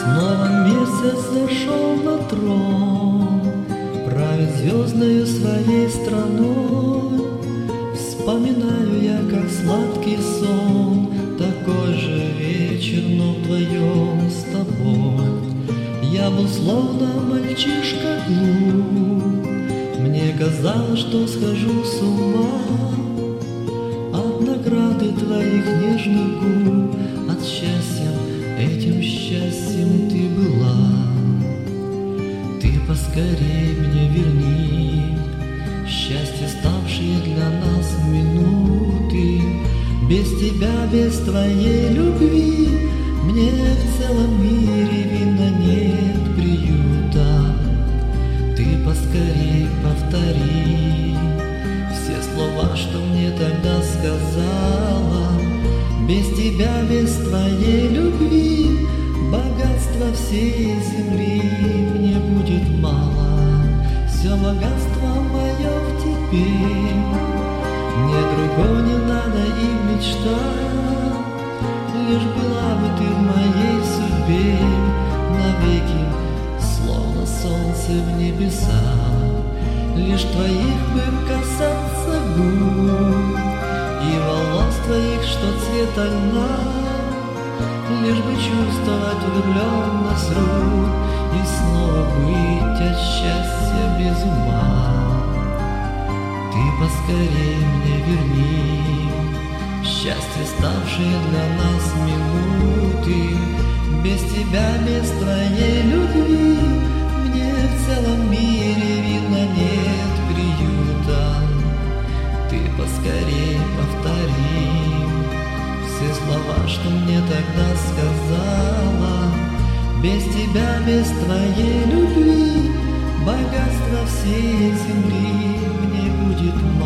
Снова месяц зашел на трон, правит звездною своей страной. Вспоминаю я, как сладкий сон, такой же вечер, но вдвоем с тобой. Я был словно мальчишка глуп, мне казалось, что схожу с ума от награды твоих нежных губ, от счастья, этим счастьем ты была. Ты поскорей мне верни счастье, ставшее для нас минуты. Без тебя, без твоей любви мне в целом мире видно нет приюта. Ты поскорей повтори все слова, что мне тогда сказала. Без тебя, без твоей любви богатства всей земли мне будет мало. Все богатство мое в тебе, мне другого не надо и мечтать. Лишь была бы ты в моей судьбе навеки, словно солнце в небесах. Лишь твоих бы касаться губ и волос твоих, что цвета льна. Лишь бы чувствовать влюбленность рук и снова быть от счастья без ума. Ты поскорей мне верни счастье, ставшее для нас минуты. Без тебя, без твоей любви мне в целом мире видно нет приюта. Ты поскорей повтори все слова, что мне тогда сказала. Без тебя, без твоей любви богатства всей земли мне будет